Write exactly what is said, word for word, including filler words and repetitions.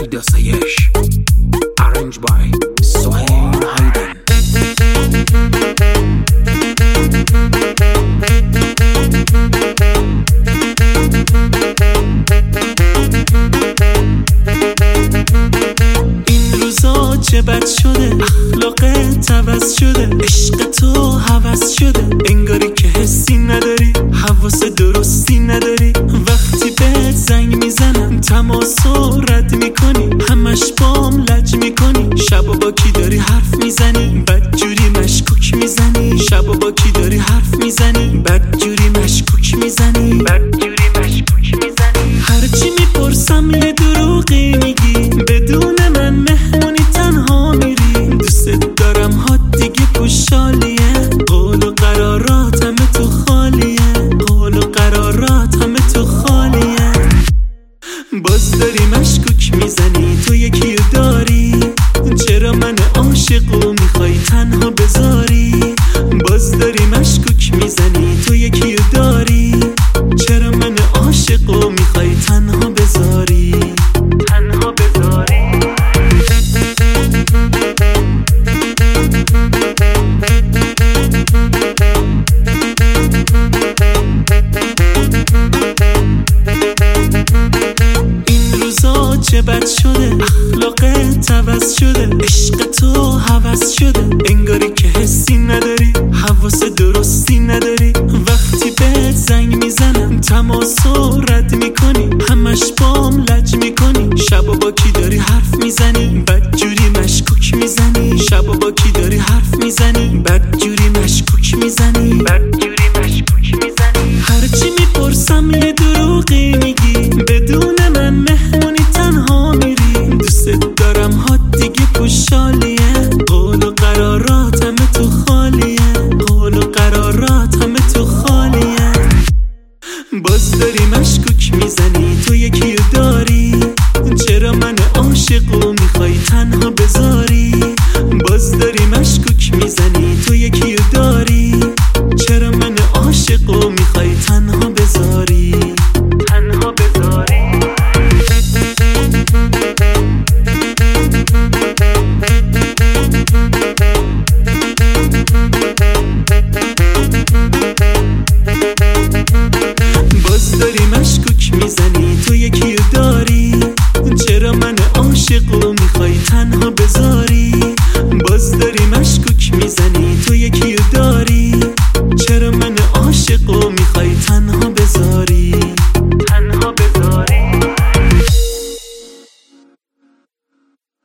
داسایش Arranged by Sohail Hayden. این روزا چه بد شده، اخلاقت عوض شده، عشق تو هوس شده، انگاری که حسی نداری، حواس درستی نداری. وقتی بهت زنگ میزنم تماسو رد میکنی، همش بام لج میکنی. شبا با کی داری حرف میزنی، بدجوری مشکوک میزنی. شبا با کی داری حرف میزنی، بدجوری مشکوک میزنی، بدجوری مشکوک میزنی. هرچی میپرسم یه دروغی میگی، بدون من مهمونی تنها میری. دوست دارم ها دیگه پوشالیه، قول و قرارات همه تو خالیه، قول و قرارات همه تو خالیه. باز داری مشکوک میزنی، تو یکی رو داری، چرا من عاشقو میخوای تنها بذاری. باز داری مشکوک میزنی، تو یکی رو داری، چرا من عاشقو میخوای تنها بذاری، تنها بذاری. این روزا چه بد شده، اخلاقت عوض شده، عشق تو هوس شده، انگاری که حسی نداری، حواس درستی نداری. وقتی بهت زنگ میزنم تماسو رد میکنی، همش بام لج میکنی. شبا با کی داری حرف میزنی، بدجوری مشکوک میزنی. شبا با کی داری حرف میزنی، بدجوری مشکوک میزنی، بدجوری مشکوک میزنی. هرچی میپرسم یه دروغی میگی، بدون من مهمونی تنها میری. دوست دارم ها دیگه پوشالیه، قول و قرارات همه تو خالیه، قول و قرارات همه تو خالیه. باز داری مشکوک میزنی، تو یکی رو داری، چرا من عاشقو میخوای تنها بذاری. باز داری مشکوک میزنی، تو یکی رو داری، چرا من عاشقو میخوای تنها بذاری، تنها بذاری. باز داری مشکوک میزنی، تو یکی